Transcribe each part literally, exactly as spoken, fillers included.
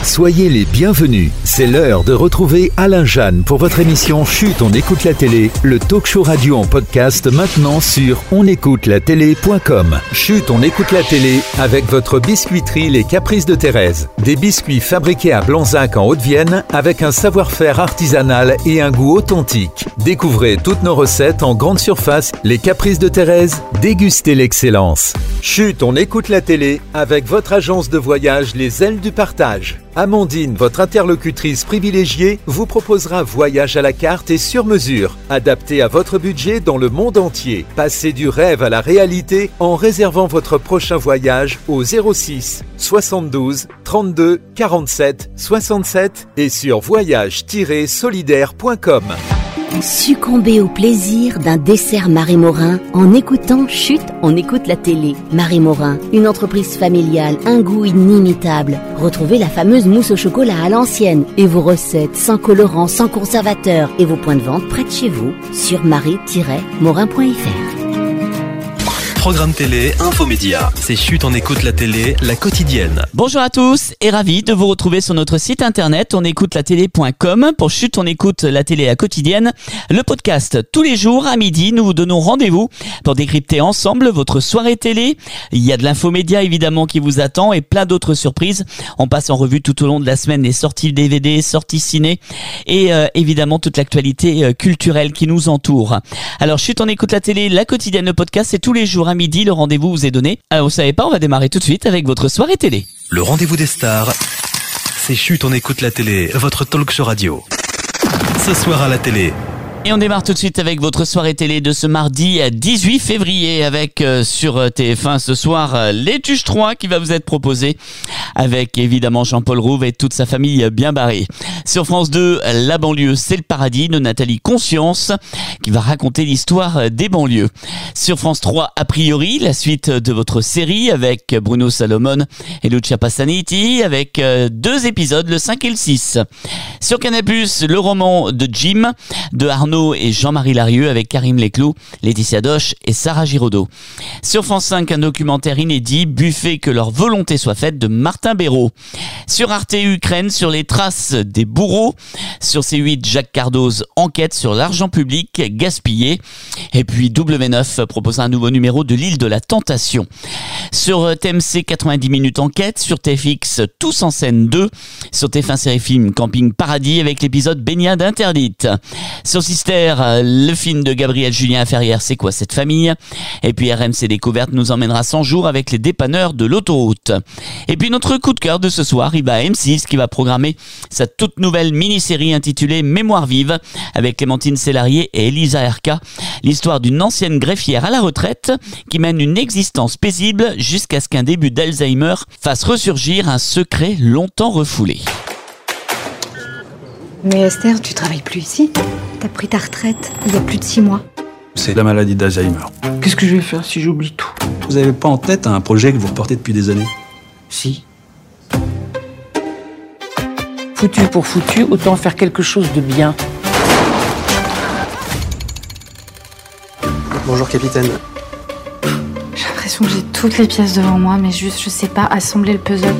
Soyez les bienvenus. C'est l'heure de retrouver Alain Jeanne pour votre émission Chut, on écoute la télé, le talk show radio en podcast maintenant sur on écoute la télé point com. Chut, on écoute la télé avec votre biscuiterie Les Caprices de Thérèse. Des biscuits fabriqués à Blanzac en Haute-Vienne avec un savoir-faire artisanal et un goût authentique. Découvrez toutes nos recettes en grande surface. Les Caprices de Thérèse, dégustez l'excellence. Chut, on écoute la télé avec votre agence de voyage Les Ailes du Partage. Amandine, votre interlocutrice privilégiée, vous proposera voyage à la carte et sur mesure, adapté à votre budget dans le monde entier. Passez du rêve à la réalité en réservant votre prochain voyage au zéro six soixante-douze trente-deux quarante-sept soixante-sept et sur voyage tiret solidaire point com. Succombez au plaisir d'un dessert Marie Morin en écoutant Chut, on écoute la télé. Marie Morin, une entreprise familiale, un goût inimitable. Retrouvez la fameuse mousse au chocolat à l'ancienne et vos recettes sans colorant, sans conservateur et vos points de vente près de chez vous sur marie tiret morin point f r. Programme télé, infomédia. C'est Chut, on écoute la télé, la quotidienne. Bonjour à tous et ravi de vous retrouver sur notre site internet on écoute la télé point com pour Chut, on écoute la télé, la quotidienne. Le podcast, tous les jours à midi, nous vous donnons rendez-vous pour décrypter ensemble votre soirée télé. Il y a de l'infomédia évidemment qui vous attend et plein d'autres surprises. On passe en revue tout au long de la semaine les sorties D V D, sorties ciné et euh, évidemment toute l'actualité euh, culturelle qui nous entoure. Alors Chut, on écoute la télé, la quotidienne, le podcast, c'est tous les jours à midi, le rendez-vous vous est donné. Alors vous savez pas, on va démarrer tout de suite avec votre soirée télé. Le rendez-vous des stars, c'est Chut, on écoute la télé, votre talk show radio. Ce soir à la télé. Et on démarre tout de suite avec votre soirée télé de ce mardi dix-huit février avec euh, sur T F un ce soir euh, Les Tuches trois qui va vous être proposé avec évidemment Jean-Paul Rouve et toute sa famille bien barrée. Sur France deux, La banlieue c'est le paradis de Nathalie Conscience qui va raconter l'histoire des banlieues. Sur France trois, A priori, la suite de votre série avec Bruno Salomon et Lucia Passaniti avec euh, deux épisodes, le cinq et le six. Sur Canal plus, le roman de Jim de Arnaud et Jean-Marie Larieux avec Karim Leclou, Laetitia Doche et Sarah Giraudot. Sur France cinq, un documentaire inédit, Buffet que leur volonté soit faite de Martin Béraud. Sur Arte Ukraine, sur les traces des bourreaux. Sur C huit, Jacques Cardoz, enquête sur l'argent public gaspillé. Et puis W neuf propose un nouveau numéro de l'île de la Tentation. Sur T M C, quatre-vingt-dix minutes enquête. Sur T F X, Tous en scène deux. Sur T F un série film, Camping Paradis avec l'épisode Baignade interdite. Sur Sister, le film de Gabriel Julien Ferrière, C'est quoi cette famille? Et puis R M C Découverte nous emmènera cent jours avec les dépanneurs de l'autoroute. Et puis notre coup de cœur de ce soir, il va à M six qui va programmer sa toute nouvelle mini-série intitulée Mémoire vive avec Clémentine Célarié et Elisa Erka. L'histoire d'une ancienne greffière à la retraite qui mène une existence paisible jusqu'à ce qu'un début d'Alzheimer fasse ressurgir un secret longtemps refoulé. Mais Esther, tu travailles plus ici? T'as pris ta retraite il y a plus de six mois. C'est la maladie d'Alzheimer. Qu'est-ce que je vais faire si j'oublie tout? Vous avez pas en tête un projet que vous reportez depuis des années? Si. Foutu pour foutu, autant faire quelque chose de bien. Bonjour capitaine. J'ai l'impression que j'ai toutes les pièces devant moi, mais juste je sais pas assembler le puzzle.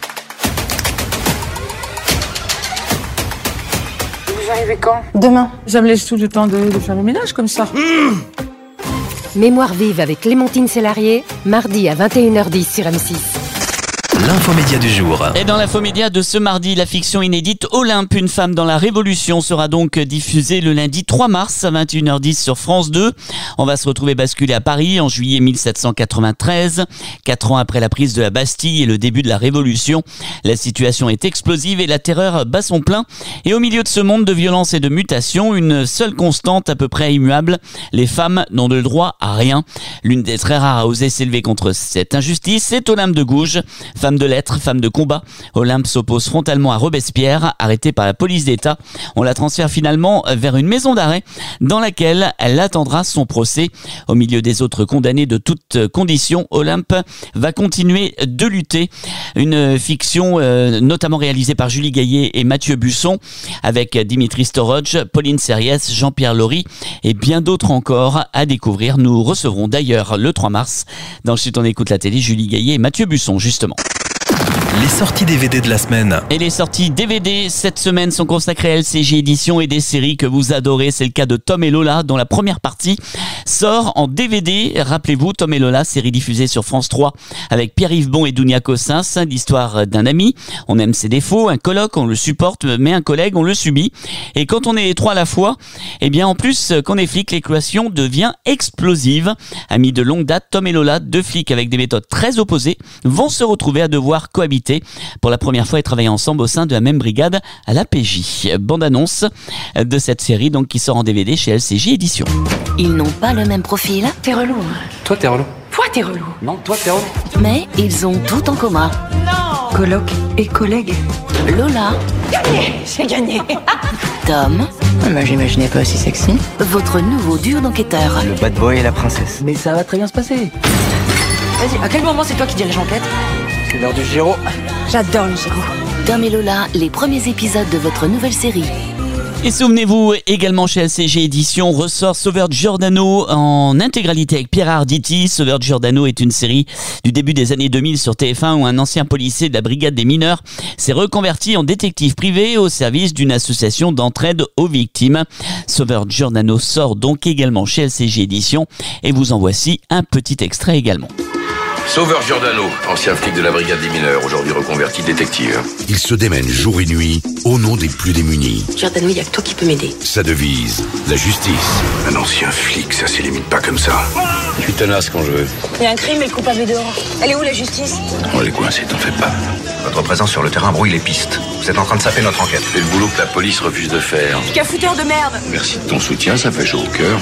Vous arrivez quand? Demain. Ça me laisse tout le temps de, de faire le ménage comme ça. Mmh. Mémoire vive avec Clémentine Célarié, mardi à vingt et une heures dix sur M six. L'infomédia du jour. Et dans l'infomédia de ce mardi, la fiction inédite Olympe, une femme dans la Révolution sera donc diffusée le lundi trois mars à vingt et une heures dix sur France deux. On va se retrouver basculé à Paris en juillet mille sept cent quatre-vingt-treize, quatre ans après la prise de la Bastille et le début de la Révolution. La situation est explosive et la terreur bat son plein. Et au milieu de ce monde de violence et de mutation, une seule constante à peu près immuable, les femmes n'ont de droit à rien. L'une des très rares à oser s'élever contre cette injustice, c'est Olympe de Gouges. Femme de lettres, femme de combat, Olympe s'oppose frontalement à Robespierre, arrêtée par la police d'État. On la transfère finalement vers une maison d'arrêt dans laquelle elle attendra son procès. Au milieu des autres condamnés de toutes conditions, Olympe va continuer de lutter. Une fiction euh, notamment réalisée par Julie Gaillet et Mathieu Busson, avec Dimitri Storodj, Pauline Sériès, Jean-Pierre Laurie et bien d'autres encore à découvrir. Nous recevrons d'ailleurs le trois mars dans Chut, on écoute la télé, Julie Gaillet et Mathieu Busson justement. Les sorties D V D de la semaine. Et les sorties D V D cette semaine sont consacrées à L C J Éditions et des séries que vous adorez. C'est le cas de Tom et Lola, dont la première partie sort en D V D. Rappelez-vous, Tom et Lola, série diffusée sur France trois avec Pierre-Yves Bon et Dounia Cossens. L'histoire d'un ami, on aime ses défauts, un coloc, on le supporte, mais un collègue, on le subit. Et quand on est trois à la fois, eh bien en plus qu'on est flic, l'équation devient explosive. Amis de longue date, Tom et Lola, deux flics avec des méthodes très opposées, vont se retrouver à devoir cohabiter pour la première fois et travailler ensemble au sein de la même brigade à la P J. Bande-annonce de cette série donc qui sort en D V D chez L C J Éditions. Ils n'ont pas le même profil. T'es relou. Hein. Toi, t'es relou. Toi, t'es relou. Non, toi, t'es relou. Mais ils ont tout en commun. Coloc et collègue. Lola, Gagné, j'ai gagné. Tom, Bah, j'imaginais pas aussi sexy. votre nouveau duo d'enquêteurs. Le bad boy et la princesse. Mais ça va très bien se passer. Vas-y, à quel moment c'est toi qui dirige l'enquête? C'est l'heure du Giro. J'adore le Giro. Tom et Lola, les premiers épisodes de votre nouvelle série. Et souvenez-vous, également chez L C G Éditions, ressort Sauveur Giordano en intégralité avec Pierre Arditi. Sauveur Giordano est une série du début des années deux mille sur T F un où un ancien policier de la brigade des mineurs s'est reconverti en détective privé au service d'une association d'entraide aux victimes. Sauveur Giordano sort donc également chez L C G Éditions et vous en voici un petit extrait également. Sauveur Giordano, ancien flic de la brigade des mineurs, aujourd'hui reconverti détective. Il se démène jour et nuit au nom des plus démunis. Giordano, il n'y a que toi qui peux m'aider. Sa devise, la justice. Un ancien flic, ça s'élimine pas comme ça. Je suis tenace quand je veux. Il y a un crime et le coupable est dehors. Elle est où la justice? On est coincé, t'en fais pas. Votre présence sur le terrain brouille les pistes. Vous êtes en train de saper notre enquête. C'est le boulot que la police refuse de faire. Quel fouteur de merde! Merci de ton soutien, ça fait chaud au cœur.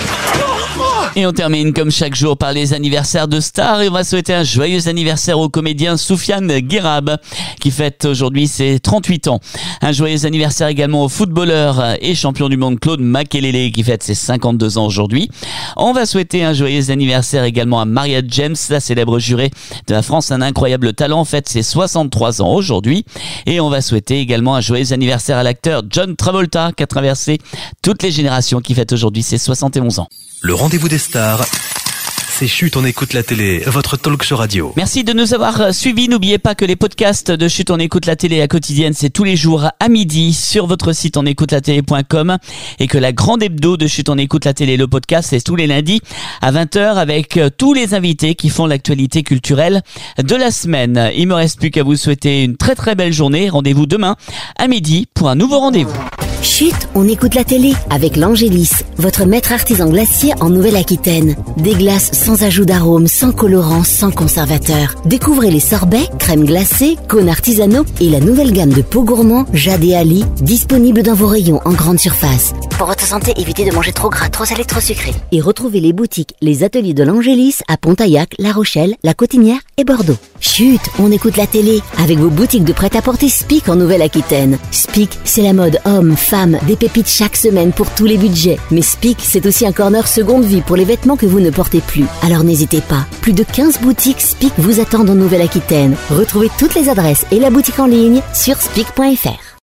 Et on termine comme chaque jour par les anniversaires de stars et on va souhaiter un joyeux anniversaire au comédien Soufiane Guérab qui fête aujourd'hui ses trente-huit ans. Un joyeux anniversaire également au footballeur et champion du monde Claude Makelele qui fête ses cinquante-deux ans aujourd'hui. On va souhaiter un joyeux anniversaire également à Maria James, la célèbre jurée de la France, un incroyable talent, fête ses soixante-trois ans aujourd'hui. Et on va souhaiter également un joyeux anniversaire à l'acteur John Travolta qui a traversé toutes les générations qui fête aujourd'hui ses soixante et onze ans. Le rendez-vous des stars, c'est Chut, on écoute la télé, votre talk show radio. Merci de nous avoir suivis. N'oubliez pas que les podcasts de Chut, on écoute la télé à quotidienne, c'est tous les jours à midi sur votre site on écoute la télé point com et que la grande hebdo de Chut, on écoute la télé, le podcast, c'est tous les lundis à vingt heures avec tous les invités qui font l'actualité culturelle de la semaine. Il me reste plus qu'à vous souhaiter une très très belle journée. Rendez-vous demain à midi pour un nouveau rendez-vous. Chut, on écoute la télé avec l'Angélis, votre maître artisan glacier en Nouvelle-Aquitaine. Des glaces sans ajout d'arôme, sans colorant, sans conservateur. Découvrez les sorbets, crèmes glacées, cônes artisanaux et la nouvelle gamme de pots gourmands Jade et Ali, disponible dans vos rayons en grande surface. Pour votre santé, évitez de manger trop gras, trop salé, trop sucré. Et retrouvez les boutiques, les ateliers de l'Angélis à Pontaillac, La Rochelle, La Cotinière et Bordeaux. Chut, on écoute la télé avec vos boutiques de prêt-à-porter Spic en Nouvelle-Aquitaine. Spic, c'est la mode homme, femme, des pépites chaque semaine pour tous les budgets. Mais Spic, c'est aussi un corner seconde vie pour les vêtements que vous ne portez plus. Alors n'hésitez pas, plus de quinze boutiques Spic vous attendent en Nouvelle-Aquitaine. Retrouvez toutes les adresses et la boutique en ligne sur spic point f r.